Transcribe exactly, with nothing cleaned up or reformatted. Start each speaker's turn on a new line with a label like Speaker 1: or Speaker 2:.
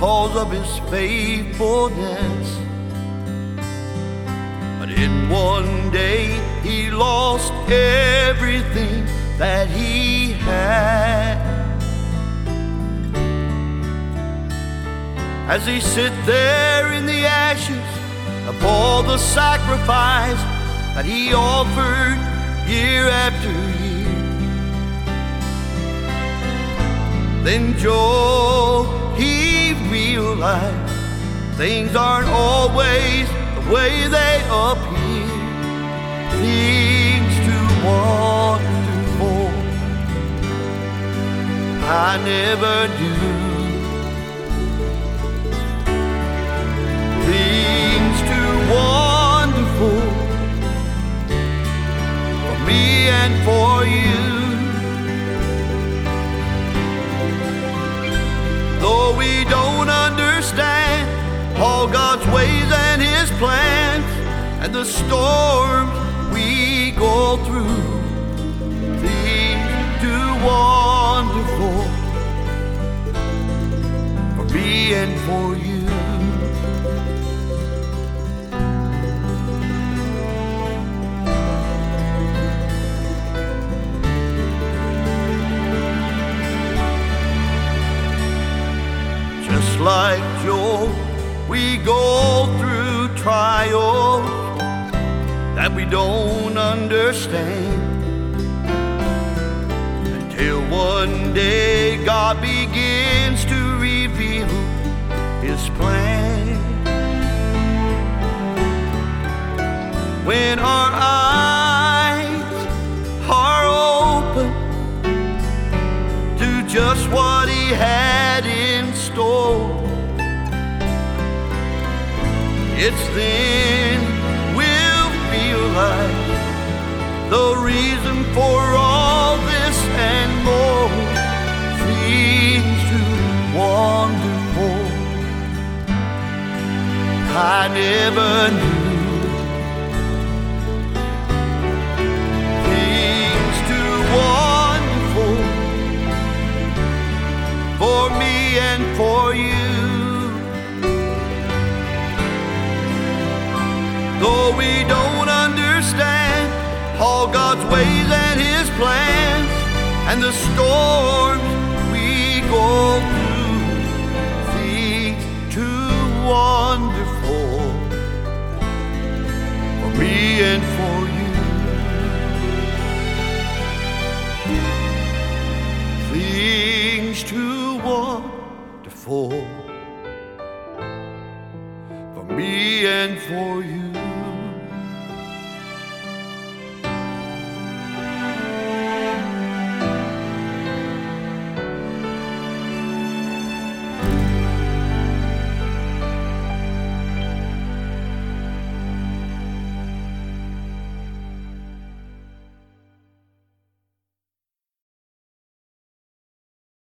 Speaker 1: because of his faithfulness. But in one day he lost everything that he had. As he sit there in the ashes of all the sacrifice that he offered year after year, then Joe, he realized things aren't always the way they appear. Things too wonderful I never knew. Things too wonderful for me and for you. Though we don't understand all God's ways and his plans and the storms we go through, things too wonderful for me and for you. Just like Job, we go through trials that we don't understand, until one day God begins to reveal his plan. When our eyes are open to just what he had in store, it's then we'll feel like the reason for all this and more. Things too wonderful I never knew. Things too wonderful for me and for you. Though we don't understand all God's ways and his plans and the storms we go through, things too wonderful for me and for you. Things too wonderful for me and for you.